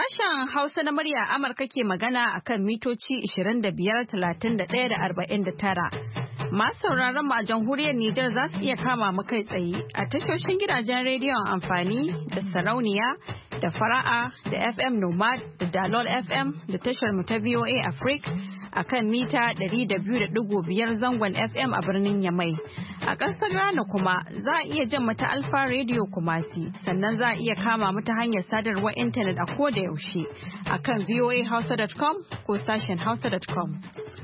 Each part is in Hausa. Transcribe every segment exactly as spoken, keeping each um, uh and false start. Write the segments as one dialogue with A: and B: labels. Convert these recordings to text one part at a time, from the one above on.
A: Sashen Hausa na murya Amurka ke magana akan mitoci ishirin da biyar, talatin da ɗaya da arba'in da tara. Masu sauraron mu a jamhuriyar Nijar za su iya kama mu kai tsaye a tashoshin gidajen rediyon amfani da sarauniya da fara'a da F M Nomad da Dalol F M da tashar mu ta V O A Africa a kan mita ɗari da biyu da ɗigo biyar zangon F M a birnin Yamai. A ƙasar Ghana kuma za a iya jan mata Alfa Radio Kumasi sannan za a iya kama mata hanyar sadarwar intanet a koda yaushe a kan v o a hausa dot com ko sashen hausa dot com.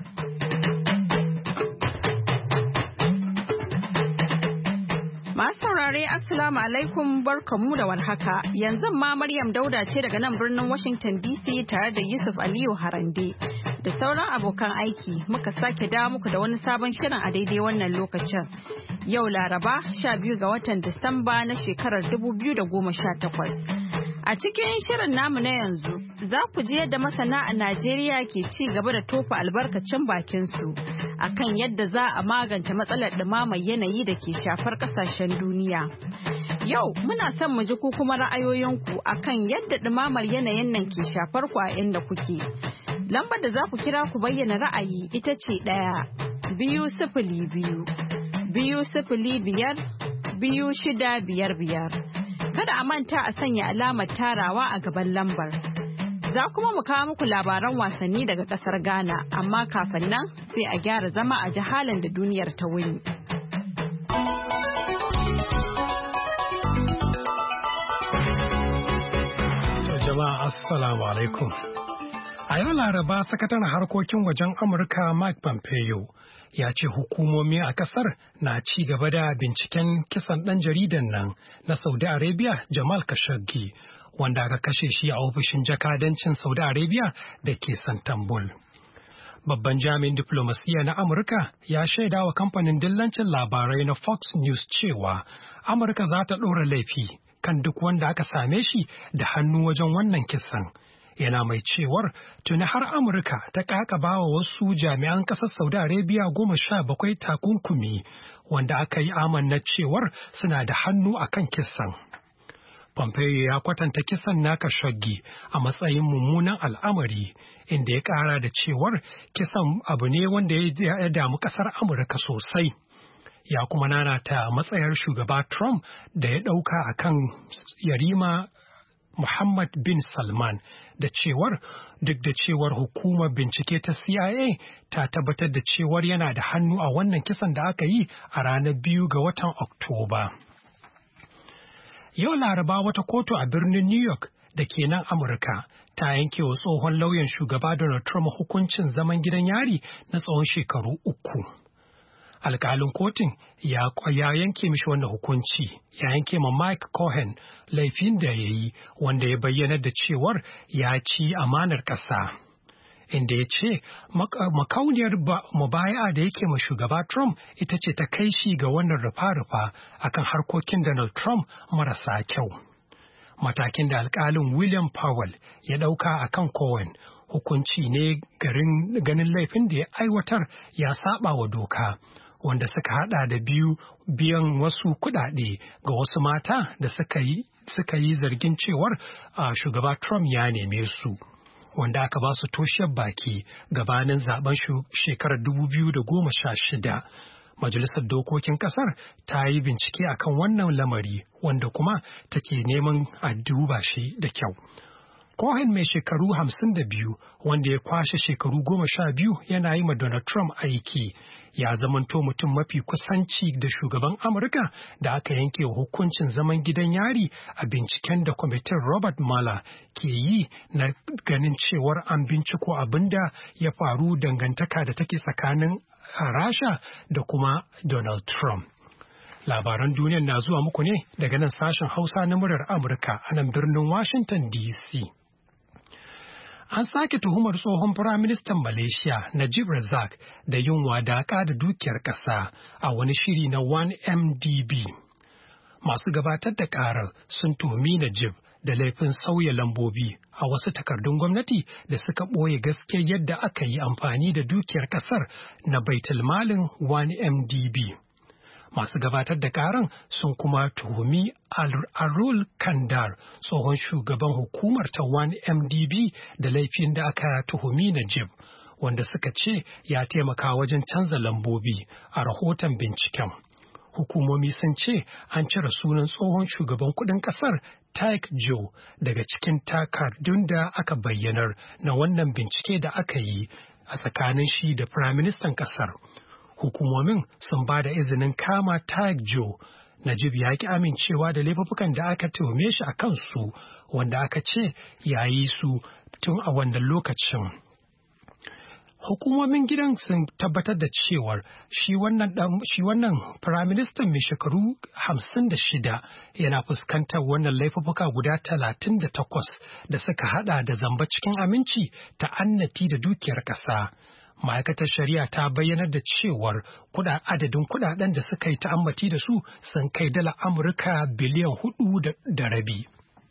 A: Masu saurare Assalamu alaikum barkamu da warhaka. Yanzu ma Maryam Dauda ce daga nan birnin Washington D C tare da Yusuf Aliyu Harande da sauran abokan aiki muka sake dawo muku da wani sabon shirin a daidai wannan lokacin. Yau Laraba sha biyu ga watan Disamba na shekarar dubu biyu da goma sha takwas. A cikin shirin namu na yanzu za ku ji yadda masana a Najeriya ke ci gaba da tofa albarkacin bakinsu akan yadda za a magance matsalar ɗumamar yanayi da ke shafar ƙasashen duniya. Yau muna son mu ji ku kuma ra'ayoyinku akan yadda ɗumamar yanayin nan ke shafar ku a inda kuke. Lambar da za ku kira ku bayyana ra'ayi ita ce ɗaya biyu sifili biyu biyu sifili biyar biyu shida biyar biyar. Kada a manta a sanya alamar tarawa a gaban lambar. Za kuma mu kawo muku labaran wasanni daga kasar Ghana, amma kafin nan sai a gyara zama a ji halin da duniyar ta wuni.
B: Jama'a assalamu alaikum. A yau Laraba sakataren harkokin wajen Amurka Mike Pompeo ya ce hukumomi a kasar na ci gaba da binciken kisan ɗan jaridan nan na Saudi Arabia Jamal Khashoggi wanda aka kashe shi a ofishin jakadancin Saudi Arabia da ke Santambul. Babban jami'in diplomasiya na Amurka ya shaida wa kamfanin dillancin labarai na Fox News cewa Amurka za ta ɗora laifi kan duk wanda aka same shi da hannu wajen wannan kisan. Yana mai cewar tuni har Amurka ta kakaba wa wasu jami'an ƙasar Saudi Arabia goma sha bakwai takunkumi wanda aka yi amanna cewar suna da hannu a kan kisan. Pompeo ya kwatanta kisan na Khashoggi a matsayin mummunan al'amari inda ya ƙara da cewar kisan abu ne wanda ya damu ƙasar Amurka sosai. Ya kuma nanata matsayar shugaba Trump da ya ɗauka akan yarima Muhammad bin Salman da cewar duk da cewar hukumar bincike ta C I A ta tabbatar da cewar yana da hannu a wannan kisan da aka yi a ranar biyu ga watan Oktoba. Yau Laraba wata kotu a birnin New York da ke nan Amurka ta yanke wa tsohon lauyan shugaba Donald Trump hukuncin zaman gidan yari na tsawon shekaru uku. Alƙalin kotun ya, ya yanke mishi wannan hukunci ya yanke ma Mike Cohen laifin da ya yi wanda ya bayyana da cewar ya ci amanar ƙasa. Inda ya ce makauniyar mubaya'a da yake ma shugaba Trump ita ce ta kai shi ga wannan rufa-rufa akan harkokin Donald Trump marasa kyau. Matakin da alƙalin William Powell ya ɗauka akan Cohen hukunci ne ganin laifin da ya aiwatar ya saba wa doka. Wanda suka hada da biyu biyan wasu kudade ga wasu mata da suka yi suka yi zargin cewar uh, shugaba Trump ya neme su wanda aka ba su toshiyar baki gabanin zaben shekarar dubu biyu da goma sha shida. Majalisar Dokokin Kasar ta yi bincike akan wannan lamari wanda kuma take neman a duba shi da kyau. Cohen mai shekaru hamsin da biyu wanda ya kwashe shekaru goma sha biyu yana yi ma Donald Trump aiki ya zamanto mutum mafi kusanci da shugaban Amurka da aka yanke hukuncin zaman gidan yari a binciken da kwamitin Robert Mueller ke yi na ganin cewar an binciko abin da ya faru dangantaka da take tsakanin Rasha da kuma Donald Trump. Labaran duniyar na zuwa muku ne daga nan sashen Hausa na muryar Amurka a nan birnin Washington D C. An sake tuhumar tsohon Firaministan Malaysia Najib Razak da yin wadaƙa da dukiyar ƙasa a wani shiri na one M D B. Masu gabatar da ƙarar sun tuhumi Najib da laifin sauya lambobi a wasu takardun gwamnati da suka ɓoye gaskiyar yadda aka yi amfani da dukiyar ƙasar na baitulmalin one M D B. Masu gabatar da karan sun kuma tuhumi Arul Kandar, tsohon shugaban hukumar ta one M D B, da laifin da aka tuhumi Najib, wanda suka ce ya taimaka wajen canza lambobi a rahoton binciken. Hukumomi sun ce an cire sunan tsohon shugaban kudin kasar Taek Joe daga cikin takardun da aka bayyanar na wannan bincike da aka yi a tsakanin shi da Firaministan kasar. Hukumomin sun ba da izinin kama Taek Joe. Najib ya ki amincewa da laifukan da aka tuhume shi a kansu, wanda aka ce ya yi su tun a wannan lokacin. Hukumomin gidan sun tabbatar da cewar shi wannan shi wannan firaministan mai shekaru hamsin da shida yana fuskantar wannan laifuka guda talatin da takwas da suka hada da zamba cikin aminci, ta'annati da dukiyar ƙasa. Ma'aikatar shari'a ta bayyanar da cewar kuɗa adadin kuɗaɗen da suka yi ta'ammati da su sun kai dala Amurka biliyan hudu da rabi.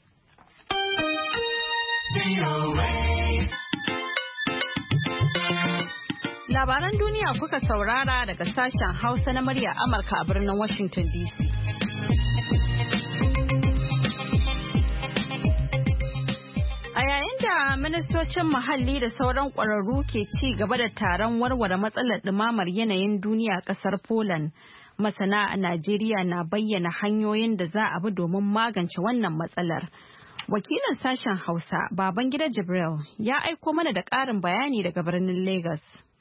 A: Labaran duniya kuka saurara daga sashen Hausa na murya Amurka a birnin Washington D C. A yayin da ministocin muhalli da sauran ƙwararru ke ci gaba da taron warware matsalar ɗumamar yanayin duniya a ƙasar Poland, masana a Najeriya na bayyana hanyoyin da za a bi domin magance wannan matsalar. Wakilin sashen Hausa, Babangida Jibril, ya aiko mana da ƙarin bayani daga birnin Lagos.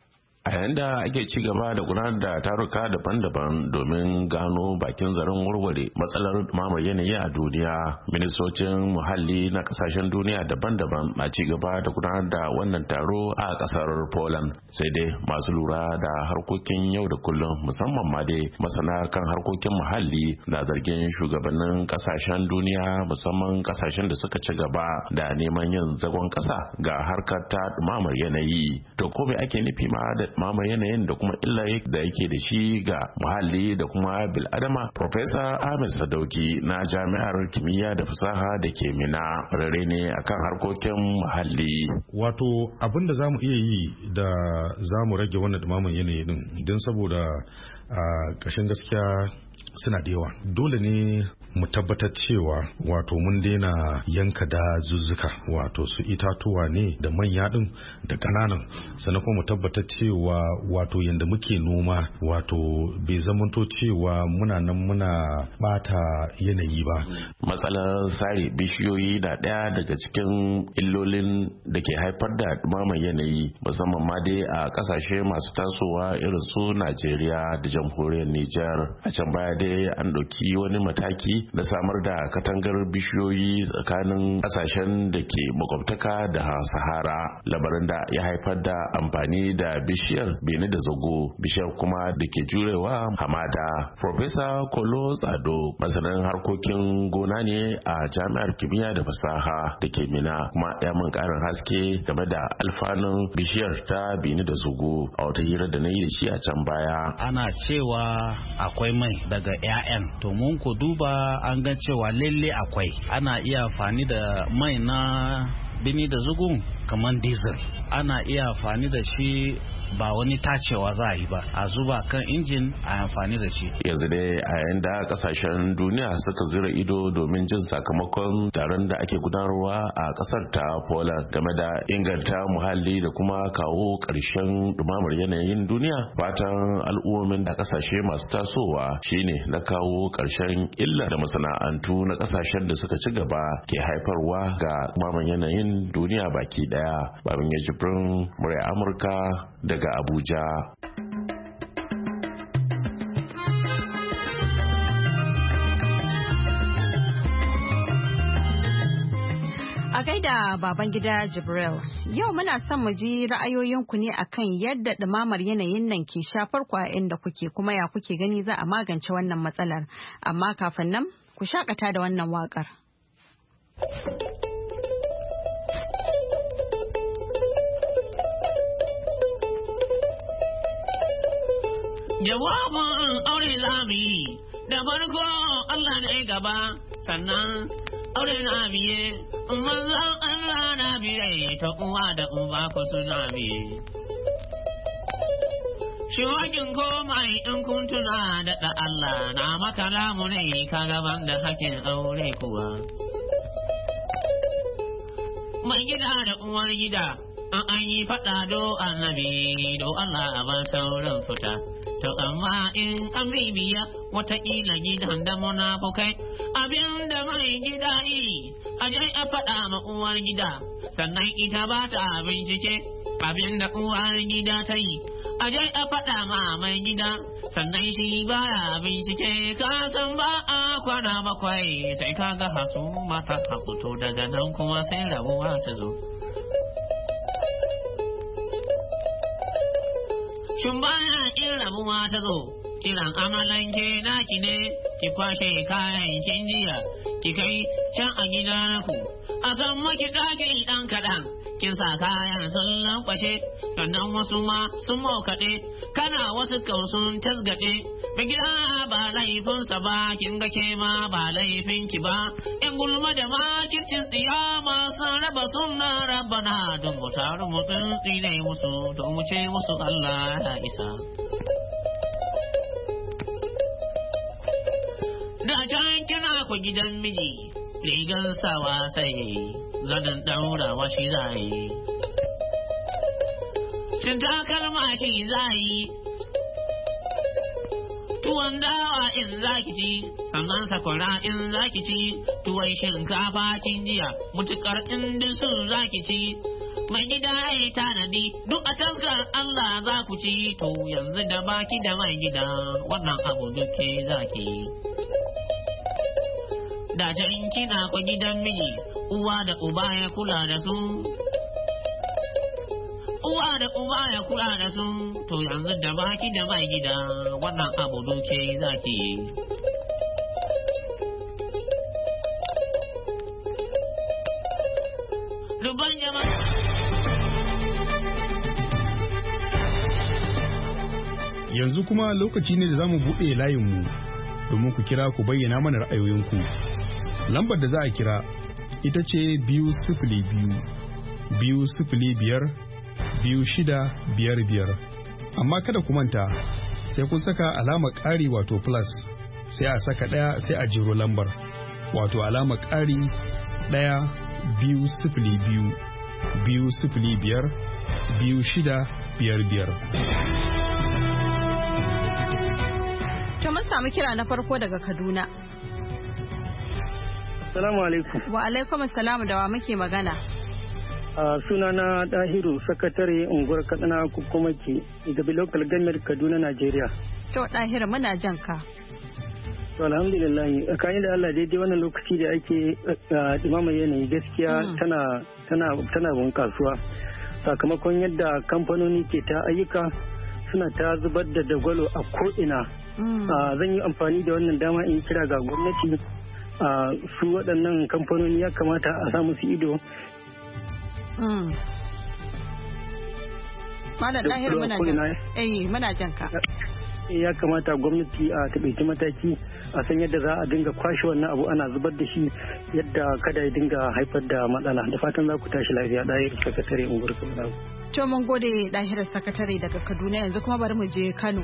C: A yayin da ake ci gaba da gudanar da taruka daban-daban domin gano bakin zaren warware matsalar dumamar yanayi a duniya, ministocin muhalli na kasashen duniya daban-daban na ci gaba da gudanar da wannan taro a kasar Poland. Sai dai masu lura da harkokin yau da kullum, musamman ma dai masana kan harkokin muhalli, na zargin shugabannin kasashen duniya, musamman kasashen da suka ci gaba, da neman yin zagon kasa ga harkar ta dumamar yanayi. To ko me ake nufi ma da mama yanayin da kuma illa da yake da shi ga muhalli da kuma bil'adama? Professor Ahmed Sadauki na Jami'ar Kimiyya da Fasaha da ke Mina rare ne akan harkokin muhalli.
D: Wato abin da za mu iya yi da za mu rage wannan dumaman yanayi din, don saboda a ƙashin gaskiya suna da yawa. Dole ne mu tabbatar cewa wato mun daina yanka dazuzzuka, wato su itatuwa ne da manya din da ƙananan, sannan kuma mu tabbatar cewa wato yanda muke noma wato bai zamanto cewa muna nan muna bata yanayi ba.
C: Matsalar sare bishiyoyi na ɗaya daga cikin illolin da ke haifar da dumaman yanayi, musamman ma dai a ƙasashe masu tasowa irin su Najeriya da jamhuriyar Nijar. A can baya dai an ɗauki wani mataki na samar da katangar bishiyoyi tsakanin ƙasashen da ke makwabtaka da Sahara, labarin da ya haifar da amfani da bishiyar bene da zago, bishiyar kuma da ke jurewa hamada. Professor Kolo Tsado masanin harkokin gona ne a Jami'ar Kimiyya da Fasaha da ke Mina, kuma ya mun ƙarin haske game da alfanun bishiyar ta bene da zago a wata hira da na yi da shi a can baya.
E: Ana cewa akwai mai daga ƴaƴan, to mun ku duba an ga cewa lalle akwai, ana iya amfani da mai na bini da zugun kamar diesel, ana iya amfani da shi ba wani tacewa za a yi ba, a zuba kan injin a amfani da shi.
C: Yanzu dai a yayin da kasashen duniya suka zura ido domin jin sakamakon taron da ake gudanarwa a kasar ta Poland game da inganta muhalli da kuma kawo ƙarshen dumamar yanayin duniya, fatan al'ummomin da kasashe masu tasowa shine na kawo ƙarshen illa da masana'antu na kasashen da suka ci gaba ke haifarwa ga dumamar yanayin duniya baki daya. Babin ya Jibrin, murya Amurka daga Abuja.
A: A gaida Babangida Jibril, yau muna son mu ji ra'ayoyinku ne akan yadda ɗumamar yanayin nan ke shafar ku a inda kuke, kuma ya kuke gani za a magance wannan matsalar. Amma kafin nan, ku shakata da wannan waƙar.
F: Jawabin aure zami da farko Allah ne gaba, sannan aure na biye, manzan Allah na biye, ta uwa da uba ku suna biye. Shiwakin komai in kun tuna da da Allah na maka lamu ne ka gaban da hakin aure kuwa. Mai gida da uwar gida an an yi faɗa do annabi do Allah a bar sauran fita. To amma in an bibiya wataƙila gidan da munafukai abin da mai gida yi a je a faɗa ma uwar gida sannan ita ba ta bincike abin da uwar gida ta yi. A je a faɗa ma mai gida sannan shi baya bincike ka san ba a kwana bakwai sai ka ga hasu mata a fito daga nan kuma sai rabuwa ta zo. Shin baya in rabuwa ta zo kiran amalanke naki ne ki kwashe kayan kin jiya ki kai can a gidanku a san maki ɗaki ɗan kaɗan kin sa kayan sun lankwashe sannan wasu ma sun mokaɗe kana wasu kausun tasgaɗe mai gida ba laifinsa ba kin ga ke ma ba laifinki ba in gulma da makircin tsiya masu raba suna rabana don mu taru mu tsine musu don mu ce musu Allah ya isa. Da can kina ku gidan miji rigan sawa sai zanen ɗaurawa shi zai shin takalma shi zai tuwon dawa in zaki ci sannan sakwara in zaki ci tuwon shinkafa kin jiya mutukar indin sun zaki ci mai gida ya tanadi duk a taskar Allah za ku ci to yanzu da baki da mai gida wannan abu duke zaki. Da can kina ku gidan miji uwa da uba ya kula da su uwa da uba ya kula da su to yanzu da baki da mai gida wannan abu doke zaki yi. Ruban jama'a
G: yanzu kuma lokaci ne da zamu buɗe layinmu domin ku kira ku bayyana mana ra'ayoyinku. Lambar da za a kira ita ce biyu sifili biyu biyu sifili biyar biyu shida biyar biyar amma kada ku manta sai kun saka alamar ƙari wato plus sai a saka ɗaya sai a jiro lambar wato alamar ƙari ɗaya biyu sifili biyu biyu sifili biyar biyu shida biyar biyar.
A: To mun samu kira na farko daga Kaduna.
H: Assalamu alaikum.
A: Wa alaikum assalamu da wa muke magana.
H: Uh, sunana Dahiru, sakatare unguwar Katsina Kukumaki, Igabi Local Government Kaduna, Najeriya.
A: To Dahiru muna jan ka.
H: To alhamdulillah, kayan da Allah daidai wannan lokaci da ake dumama yanayi gaskiya tana tana tana bunkasuwa. Sakamakon yadda kamfanoni ke ta ayyuka suna ta zubar da dagwalo a ko'ina. Zan yi amfani da wannan dama in kira ga gwamnati. Su waɗannan kamfanoni ya kamata a samu su ido.
A: Malam Dahiru muna jan eh muna jan ka.
H: Ya kamata gwamnati a taɓaici mataki a san yadda za a dinga kwashe wannan abu ana zubar da shi yadda kada ya dinga haifar da matsala. Da fatan za ku tashi lafiya. Dahiru sakatare unguwar Kaduna.
A: To mun gode Dahiru sakatare daga Kaduna, yanzu kuma bari mu je Kano.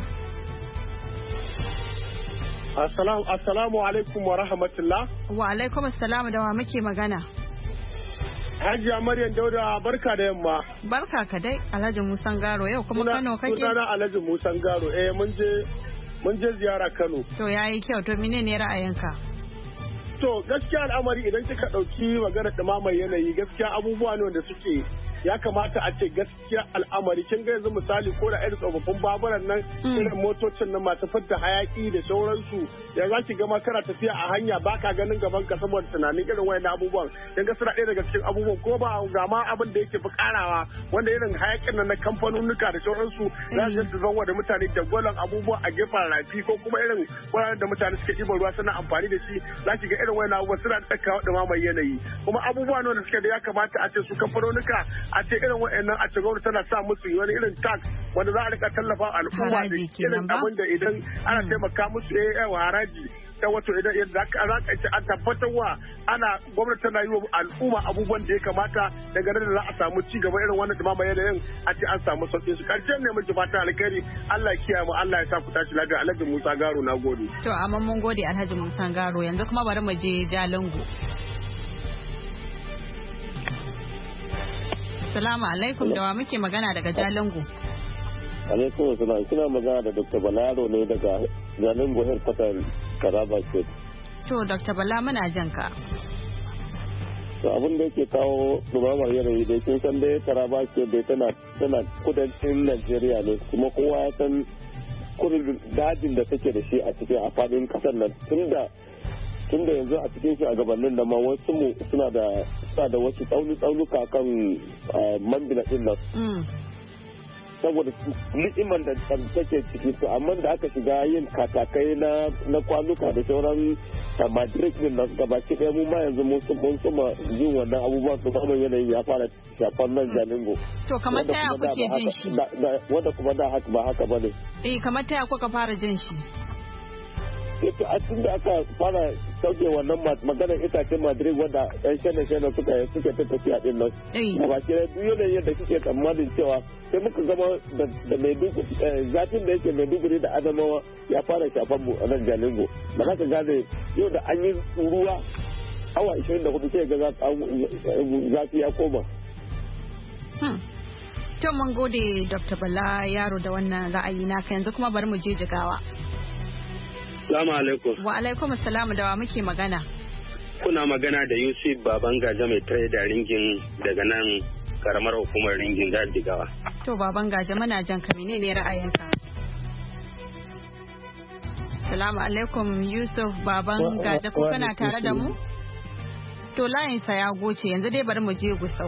I: Assalamu assalamu alaikum wa rahmatullah.
A: Wa alaikum assalamu da wa muke magana.
I: Hajiya Maryam Dauda barka da yamma.
A: Barka ka dai Alhaji Musan Garo, yau kuma Kano kake?
I: Sunana Alhaji Musan Garo. Eh mun je mun je ziyara Kano.
A: To yayi kyau, to menene ra'ayinka?
I: To gaskiya al'amari idan kika dauki maganar dumamar yanayi gaskiya abubuwa ne wanda suke ya kamata a ce gaskiya al'amari kin ga yanzu misali ko da irin tsofaffin baburan nan irin motocin nan masu fitar hayaki da sauransu ya za ki gama kana tafiya a hanya baka ganin gaban ka saboda tunanin irin wayannan abubuwan kin ga suna ɗaya daga cikin abubuwan ko ba ga ma abin da yake fi karawa wanda irin hayakin nan na kamfanonuka da sauransu za su zama da mutane da gwalan abubuwa a gefen rafi ko kuma irin wuraren da mutane suke ɗiban ruwa suna amfani da shi za ki ga irin wayannan abubuwan suna da kawo ɗumamar yanayi kuma abubuwa ne wanda suke da ya kamata a ce su kamfanonuka a ce irin wa'annan a ce gwamnati tana sa musu wani irin tax wanda za a rika tallafa al'umma da irin abin da idan ana taimaka musu eh haraji ta wato idan za ka ce an tabbatar wa ana gwamnati tana yi wa al'umma abubuwan da ya kamata daga nan da za a samu ci gaba irin wannan dumama yanayin a ce an samu sauƙin su karshen ne miji fata alkhairi Allah ya kiyaye mu Allah ya sa ku tashi lafiya Alhaji Musa Garo na gode
A: to amma mun gode Alhaji Musa Garo yanzu kuma bari mu je Jalingo. Assalamu alaikum da wa muke magana daga Jalingo.
J: Alaikum assalam kina magana da Doctor Balaro ne daga Jalingo Headquarters Taraba State.
A: To Doctor Bala muna jan ka.
J: To abin da yake kawo dumamar yanayi dai kin san dai Taraba State dai tana tana kudancin Najeriya ne kuma kowa ya san kudin dajin da take da shi a cikin a fadin kasar nan tunda tunda yanzu a cikin shi a gabanin da ma wasu mu suna da suna da wasu tsauni tsaunuka kan Mambila din nan. Saboda ni'imar da take ciki su amma da aka shiga yin katakai na na kwanuka da sauran madrid din nan gabaki ɗaya mu ma yanzu mun mun suma jin wannan abubuwan su kuma yanayin ya fara shafan nan Jalingo.
A: To kamar ta ya kuke jin shi?
J: Wanda kuma da haka ba haka bane. Eh
A: kamar ta ya kuka fara jin shi?
J: Ito a tun da aka fara sauke wannan maganar itacen Madrid wanda yan shane-shane suka suke ta tafiya din nan. A baki da duk yanayin yadda kike tsammanin cewa sai muka gama da Maiduguri zafin da yake Maiduguri da Adamawa ya fara shafan mu a nan Jalingo. Ba za ka gane yau da an yi ruwa awa ishirin da hudu sai ga zafi ya koma.
A: To mun gode Doctor Bala Yaro da wannan ra'ayi naka yanzu kuma bari mu je Jigawa.
K: Salamu alaikum.
A: Wa alaikum assalam da wa muke magana.
K: Kuna magana da Yusuf Baban Gaja mai tare da ringin daga nan karamar hukumar ringin da Jigawa.
A: To Baban Gaja muna jan ka menene ra'ayinka? Salamu alaikum Yusuf Baban Gaja ko kana tare da mu? To layinsa ya goce yanzu dai bari mu je Gusau.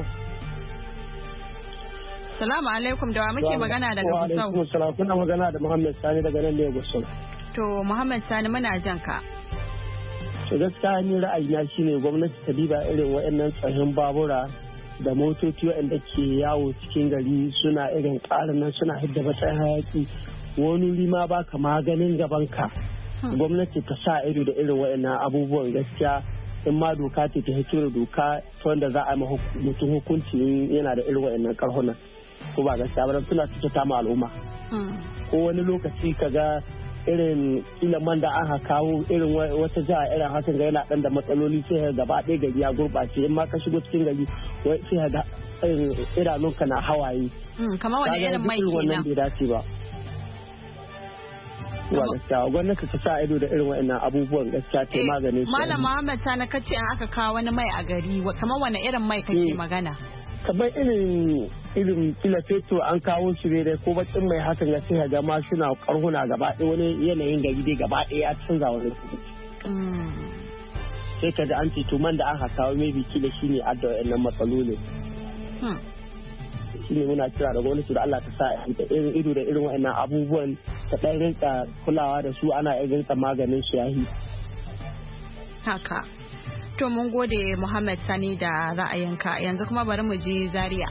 A: Salamu alaikum da wa muke magana daga Gusau.
L: Wa alaikum assalam kuna magana da Muhammad Sani daga nan ne Gusau.
A: To Muhammad Sani muna jan ka.
L: To gaskiya ni ra'ayina shine gwamnati ta diba irin waɗannan tsohon babura da motoci waɗanda ke yawo cikin gari suna irin ƙarin nan suna hidda matsayin hayaki wani rima ba ka maganin gaban ka. Gwamnati ta sa ido da irin waɗannan abubuwan gaskiya in ma doka ce ta hito da doka ta wanda za a yi mutum hukunci yana da irin waɗannan karhunan. Ko ba gaskiya ba suna cuta ma al'umma. Ko wani lokaci ka ga irin ilimin da aka kawo irin wata jiha irin hakan ga yana dan da matsaloli sai gaba ɗaya gari ya gurɓace in ma ka shigo cikin gari sai ga idanunka na hawaye
A: kamar wani irin mai kenan
L: wannan bai dace ba wa gaskiya gwamnati ta sa ido da irin wa'annan abubuwan gaskiya ta maganin su
A: Malam Muhammad Sani kace an aka kawo wani mai a gari kamar wani irin mai kake magana
L: kamar irin irin kila fetur an kawo shi ne dai ko bakin mai hakan ya sai ga mashina karhuna gaba ɗaya wani yanayin gari dai gaba ɗaya ya canza wani sai ka da an ce to man da aka kawo mai biki da shine adda wa'annan matsaloli shine muna kira da gwamnati da Allah ta sa irin ido da irin wa'annan abubuwan ta ɗan rinka kulawa da su ana irin rinka maganin su yahi
A: haka. To mun gode Muhammad Sani da ra'ayinka yanzu kuma bari mu je Zaria.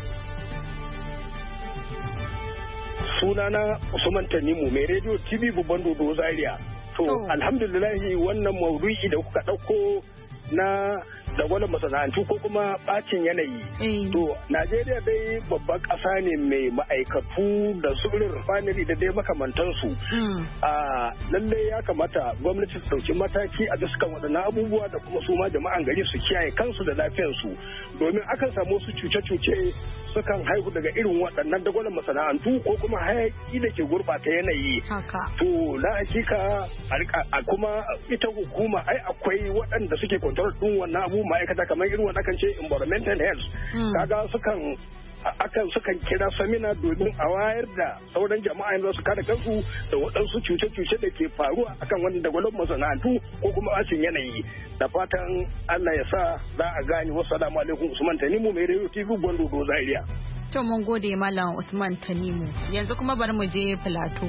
I: Sunana Usman Tanimu mai rediyo T V babban dodo Zaria. To alhamdulillahi wannan maudu'i da kuka ɗauko na dagwalon masana'antu ko kuma bacin yanayi. To Najeriya dai babban ƙasa ne mai ma'aikatu da su irin refinery da dai makamantansu. A lalle ya kamata gwamnati su ɗauki mataki a dukkan waɗannan abubuwa da kuma su ma jama'an gari su kiyaye kansu da lafiyarsu domin akan samu su cuce-cuce sukan haihu daga irin waɗannan dagwalon masana'antu ko kuma hayaki da ke gurɓata yanayi. To na hakika a kuma ita hukuma ai akwai waɗanda suke kwantar ɗin wannan abu ma'aikata kamar irin wanda kan ce environmental health kaga sukan akan sukan kira samina domin a wayar da sauran jama'a yanzu su kada kansu da waɗansu cuce-cuce da ke faruwa akan wani dagwalon masana'antu ko kuma bacin yanayi da fatan Allah ya sa za a gane wasu salamu alaikum Usman Tanimu mai rediyo T V Gwando do Zaria.
A: To mun gode Malam Usman Tanimu yanzu kuma bari mu je Plateau.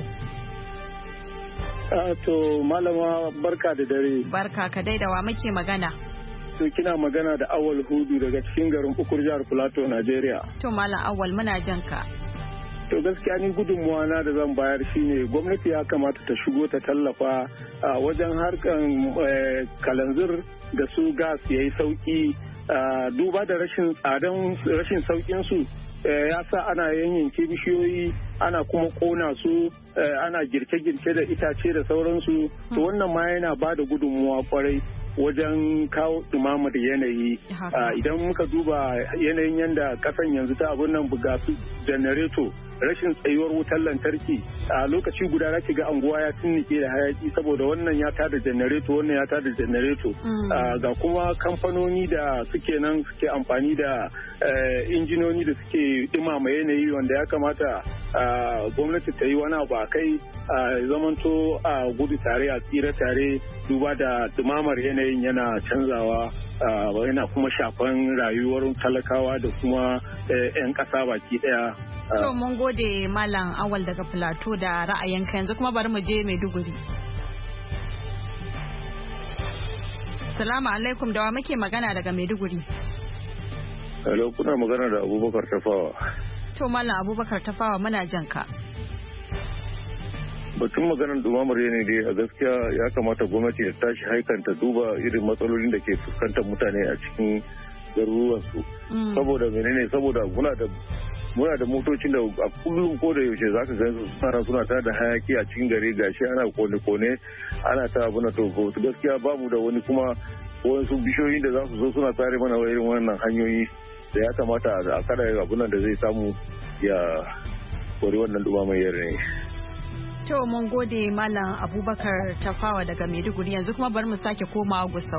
H: To malama barka da dare.
A: Barka ka dai da wa muke magana.
I: To kina magana da Awal Hudu daga cikin garin Ukur jihar Plateau, Najeriya.
A: To Malam Awal muna jan ka.
I: To gaskiya ni gudunmuwa na da zan bayar shine gwamnati ya kamata ta shigo ta tallafa a wajen harkan kalanzir da su gas yayi sauki duba da rashin tsadan rashin saukin su ya sa ana yanyanke bishiyoyi ana kuma kona su ana girke-girke da itace da sauransu to wannan ma yana ba da gudunmuwa kwarai wajen kawo dumamar yanayi idan muka duba yanayin yadda kasan yanzu ta abin nan buga su janareto rashin tsayuwar wutar lantarki a lokaci guda zaki ga anguwa ya tunnike da hayaki saboda wannan ya tada janareto wannan ya tada janareto ga kuma kamfanoni da suke nan suke amfani da injinoni da suke dumama yanayi wanda ya kamata gwamnati ta yi wani abu a kai zamanto a gudu tare a tsira tare duba da dumamar yanayin yana canzawa yana kuma shafan rayuwar talakawa da kuma 'yan ƙasa baki ɗaya.
A: To mun gode Malam Awal daga Plateau da ra'ayinka yanzu kuma bari mu je Maiduguri. Salamu alaikum da wa muke magana daga Maiduguri.
M: Hello kuna magana da Abubakar Tafawa.
A: To Malam Abubakar Tafawa muna jan ka.
M: Batun maganar dumamar yanayi dai a gaskiya ya kamata gwamnati ta tashi haikanta duba irin matsalolin da ke fuskantar mutane a cikin garuruwansu. Saboda menene saboda muna da muna da motocin da a kullum ko da yaushe za ka gansu suna suna ta da hayaki a cikin gari gashi ana kone-kone ana ta abu na to gaskiya ba mu da wani kuma wasu bishiyoyin da za su zo suna tsare mana irin wannan hanyoyi da ya kamata a kada abunan da zai samu ya kori wannan dumamar yanayi.
A: To mun gode Malam Abubakar Tafawa daga Maiduguri yanzu kuma bari mu sake komawa Gusau.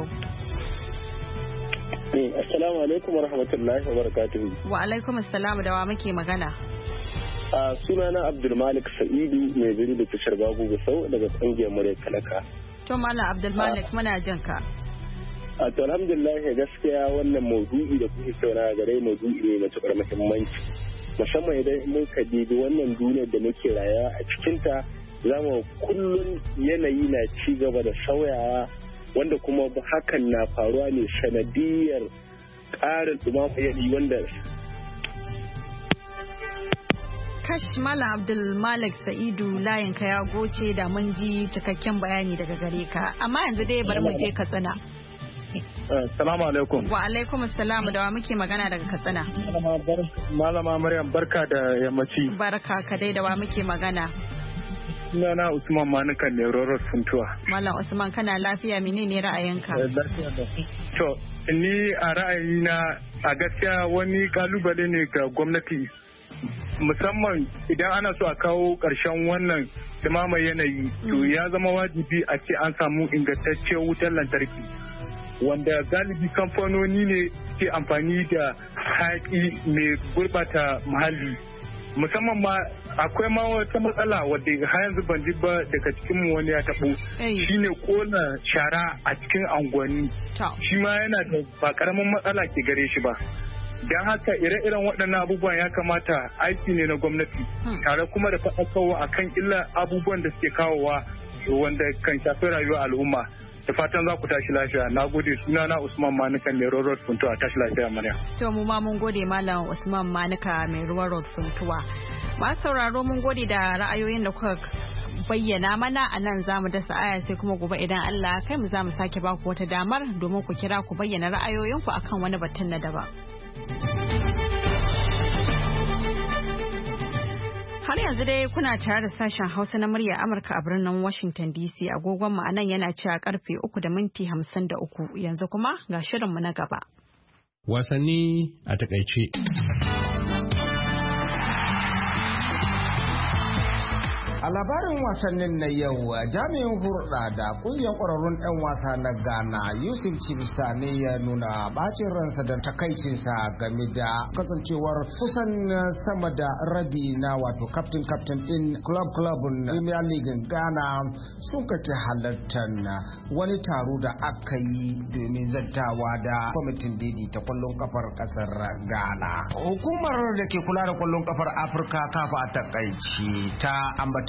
J: Assalamu alaikum wa rahmatullahi wa barakatuhu.
A: Wa alaikum assalamu da wa muke magana.
J: A sunana Abdulmalik Sa'idu mai biri da tashar Babu Gusau daga kungiyar Murya Talaka.
A: To Malam Abdulmalik muna jin ka.
J: A to alhamdulillah gaskiya wannan maudu'i da kuke saurara gare maudu'i ne mai matukar muhimmanci. Musamman idan mun ka dibi wannan duniyar da muke rayuwa a cikinta zama kullum yanayi na ci gaba da sauyawa wanda kuma hakan na faruwa ne sanadiyar ƙarin ɗumamar yanayi wanda
A: Kash Malam Abdul Malik Sa'idu layinka ya goce da mun ji cikakken bayani daga gare ka amma yanzu dai bari mu je Katsina.
I: Assalamu alaikum.
A: Wa alaikum assalamu da wa muke magana daga Katsina.
I: Malama Maryam barka da yammaci.
A: Barka ka dai da wa muke magana.
I: Sunana Usman Manukan ne Roros Funtuwa.
A: Malam Usman kana lafiya menene ra'ayinka?
I: Lafiya da. To ni a ra'ayina a gaskiya wani kalubale ne ga gwamnati musamman idan ana so a kawo ƙarshen wannan dumamar yanayi to ya zama wajibi a ce an samu ingantacciyar wutar lantarki. Wanda galibi kamfanoni ne ke amfani da haƙi mai gurbata muhalli musamman ma akwai ma wata matsala wadda har yanzu ban ji ba daga cikin mu wani ya taɓo shine kona shara a cikin unguwanni shi ma yana da ba karamin matsala ke gare shi ba don haka ire-iren waɗannan abubuwan ya kamata aiki ne na gwamnati tare kuma da faɗakarwa akan illa abubuwan da suke kawowa wanda kan shafi rayuwar al'umma. Da fatan za ku tashi lafiya. Na gode suna na Usman Manuka mai ruwan road funtuwa tashi lafiya mana.
A: To mu ma mun gode Malam Usman Manuka mai ruwan road funtuwa. Masu sauraro mun gode da ra'ayoyin da kuka bayyana mana a nan za mu dasa aya sai kuma gobe idan Allah kai mu za mu sake ba ku wata damar domin ku kira ku bayyana ra'ayoyinku akan wani batun na daban. Har yanzu dai kuna tare da sashen Hausa na murya Amurka a birnin Washington D C agogon mu anan yana cewa karfe uku da minti hamsin da uku yanzu kuma ga shirinmu na gaba.
N: Wasanni a takaice.
O: A labarin wasannin na yau jami'in hurɗa da ƙungiyar ƙwararrun 'yan wasa na Ghana Yusuf Chibisa ne ya nuna bacin ransa da takaicinsa game da kasancewar kusan sama da rabi na wato captain captain din club club Premier League Ghana sun kake halartar wani taro da aka yi domin zantawa da kwamitin daidaita kwallon kafar ƙasar Ghana. Hukumar da ke kula da kwallon kafar Afirka kafa a takaici ta ambata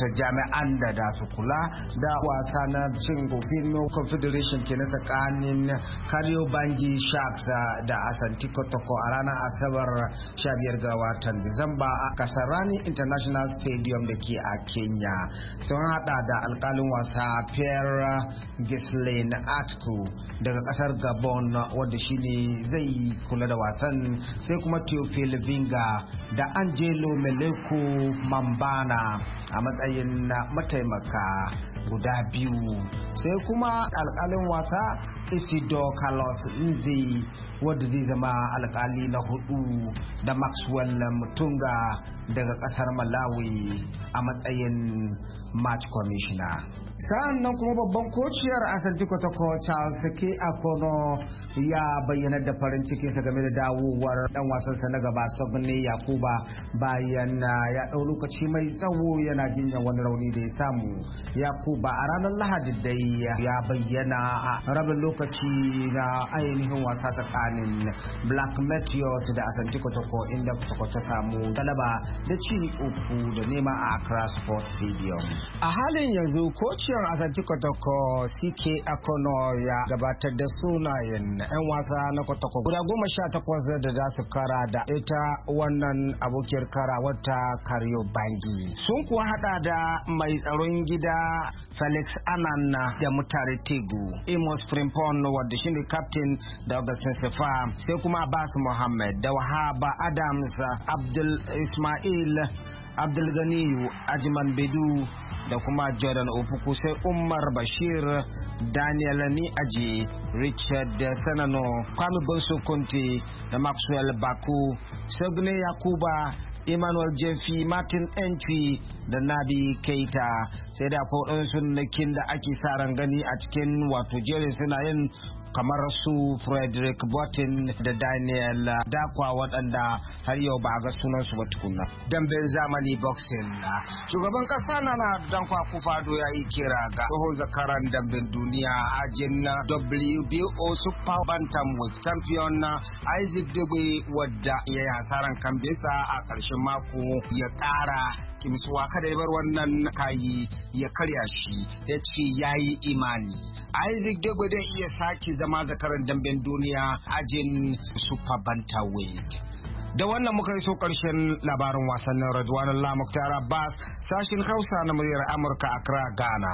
O: ta jami'an da da su kula da wasa na cin kofin confederation ke na tsakanin Kariobangi Sharks da Asante Kotoko a ranar Asabar sha biyar ga watan Disamba a Kasarani International Stadium da ke a Kenya. Sun hada da alkalin wasa Pierre Ghislaine Atku daga kasar Gabon wanda shine zai kula da wasan, sai kuma Theophile Vinga da Angelo Meleko Mambana a matsayin mataimaka guda biyu, sai kuma alkalin wasa Isidore Carlos Nzi wadda zai zama alkali na hudu da Maxwell Mutunga daga kasar Malawi a matsayin match commissioner. Sa'an nan kuma babban kociyar Asante Kotoko Charles K. Akono ya bayyana da farin cikinsa game da dawowar dan wasansa na gaba Sogne Yakuba bayan ya ɗau lokaci mai tsawo yana jinyar wani rauni da ya samu. Yakuba a ranar Lahadi dai ya bayyana a rabin lokaci na ainihin wasa tsakanin Black Meteors da Asante Kotoko inda Kotoko ta samu galaba da ci uku da nema a Accra Sports Stadium. A halin yanzu kociyar Asante Kotoko C K Akono ya gabatar da sunayen 'yan wasa na Kotoko guda goma sha takwas da za su kara da ita wannan abokiyar kara wata Kariobangi. Sun kuwa hada da mai tsaron gida Felix Anana da Mutare Tegu, Amos Frimpon wadda shine captain da Augustin Sefa, sai kuma Abbas Mohammed da Wahaba Adams, Abdul Ismail, Abdul Ganiyu, Ajiman Bedu da kuma Jordan Opuku, sai Umar Bashir, Daniel Niaji, Richard Sanano, Kwame Bonso Conte da Maxwell Baku, Sogne Yakuba, Emmanuel Jeffi, Martin Entry da Nabi Keita, sai da akwai sunakin da ake sa ran gani a cikin wato jerin sunayen kamar su Frederick Botin da Daniel Dakwa waɗanda har yau ba a ga sunansu ba tukunna. Damben zamani boxing na shugaban ƙasa na na Dankwa Akufo-Addo ya yi kira ga tsohon zakaran damben duniya ajin W B O Super Bantamweight champion Isaac Dugbe wadda ya yi hasaran kambinsa a ƙarshen mako ya ƙara kimsuwa kada ya bar wannan kayi ya karya shi, ya ce ya yi imani Isaac Dugbe zai iya sake zama zakaran damben duniya ajin Super Bantamweight. Da wannan muka yi so karshen labarin wasannin Radwanullah Muktar Abbas, sashin Hausa na muryar Amurka, Accra, Ghana.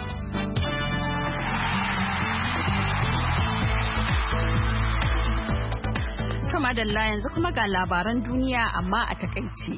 A: Kama dalla yanzu kuma ga labaran duniya amma a takaice.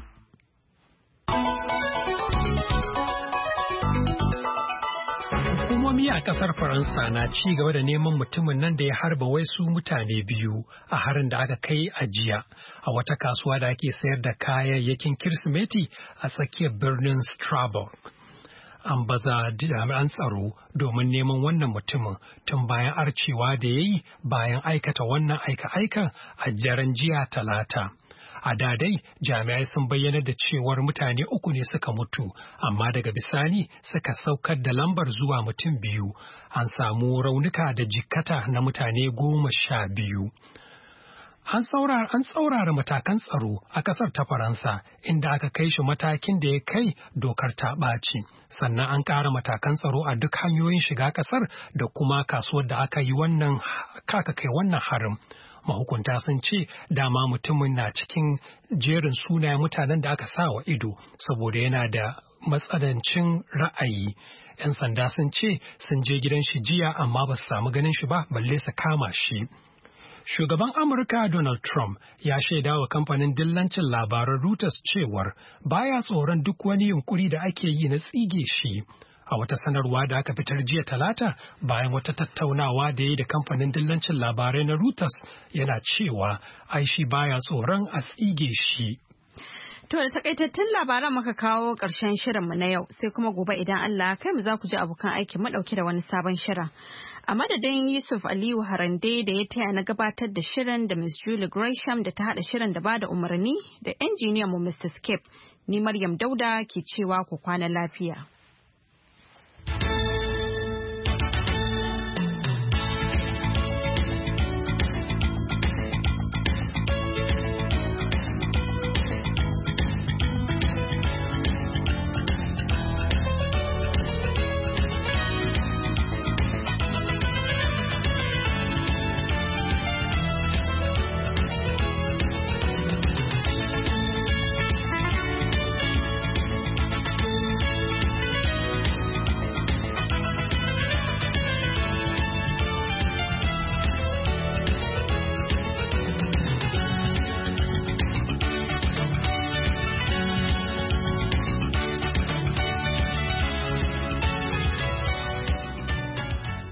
B: Hukumomi a kasar Faransa na ci gaba da neman mutumin nan da ya harba wasu mutane biyu a harin da aka kai a jiya a wata kasuwa da ake sayar da kayayyakin Kirsimeti a tsakiyar birnin Strasbourg. An baza jami'an tsaro domin neman wannan mutumin tun bayan arcewa da ya yi bayan aikata wannan aika-aikan a daren jiya Talata. A da dai jami'ai sun bayyana da cewar mutane uku ne suka mutu, amma daga bisani suka saukar da lambar zuwa mutum biyu. An samu raunuka da jikkata na mutane goma sha biyu. An tsaurara matakan tsaro a ƙasar ta Faransa inda aka kai shi matakin da ya kai dokar ta ɓaci. Sannan an ƙara matakan tsaro a duk hanyoyin shiga ƙasar da kuma kasuwar da aka yi wannan kaka kai wannan harin. Mahukunta sun ce dama mutumin na cikin jerin sunayen mutanen da aka sa wa ido saboda yana da matsanancin ra'ayi. 'Yan sanda sun ce sun je gidan shi jiya amma ba su samu ganin shi ba balle su kama shi. Shugaban Amurka Donald Trump ya shaida wa kamfanin dillancin labaran Reuters cewar baya tsoron duk wani yunkuri da ake yi na tsige shi. A wata sanarwa da aka fitar jiya Talata bayan wata tattaunawa da ya yi da kamfanin dillancin labarai na Reuters yana cewa ai shi baya tsoron a tsige shi.
A: To da takaitattun labaran muka kawo ƙarshen shirinmu na yau sai kuma gobe idan Allah kai mu za ku ji abokan aiki mu ɗauke da wani sabon shirin. A madadin Yusuf Aliyu Harande da ya taya na gabatar da shirin da Miss Julie Gresham da ta haɗa shirin da bada umarni da injiniyan mu Mister Skip, ni Maryam Dauda ke cewa ku kwana lafiya.